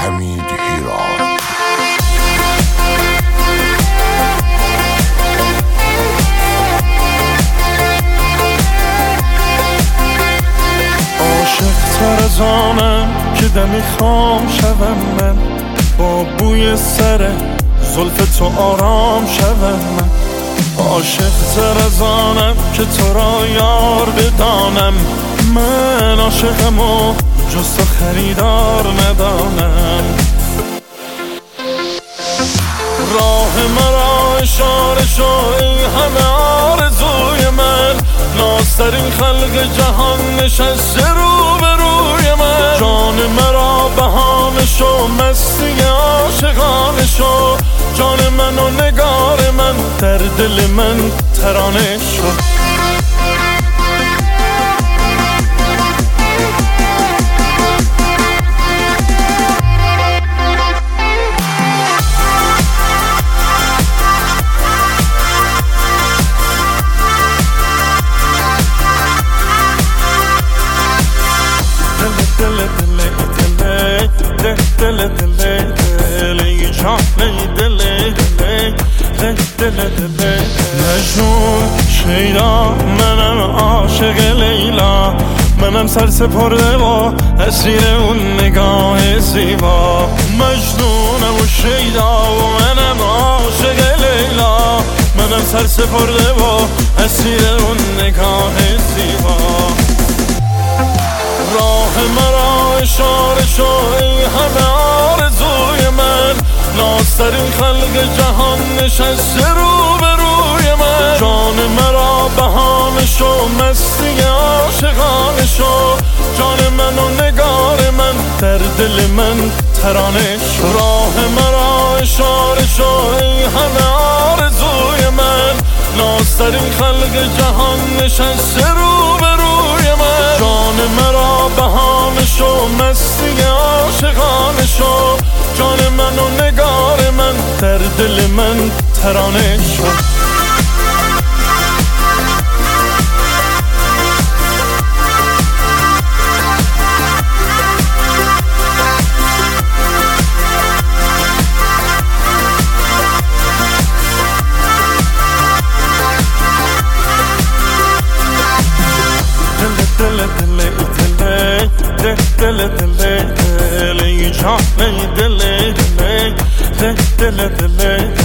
حمید هیراد. عاشق تر از آنم که دمی خام شوم من، با بوی سر زلف تو آرام شوم من. عاشق تر از آنم که تو را یار بدانم، من عاشقم و جز تو خریدار ندانم. راه مرا اشاره شو ای همه آرزوی من، نازترین خلق جهان نشسته رو به روی من. جان مرا بهانه شو مستی عاشقانه شو، جان من و نگار من در دل من ترانه شو. مجنون شیدا منم عاشق لیلا، منم سر سپرده و اسیر اون نگاه زیبا. مجنونم و شیدا و منم عاشق لیلا، منم سر سپرده و اسیر اون نگاه زیبا. راه مرا اشاره شو ای همه آرزوی من، نازترین خلق جهان نشسته رو به روی من. جان مرا بهانه شو مستی عاشقانه شو، جان من و نگار من در دل من ترانه شو. راه مرا اشاره شو ای همه آرزوی من، نازترین خلق جهان نشسته رو به روی من. جان مرا بهانه شو مستی عاشقانه شو، جان من و نگار من در دل من ترانه شو. دل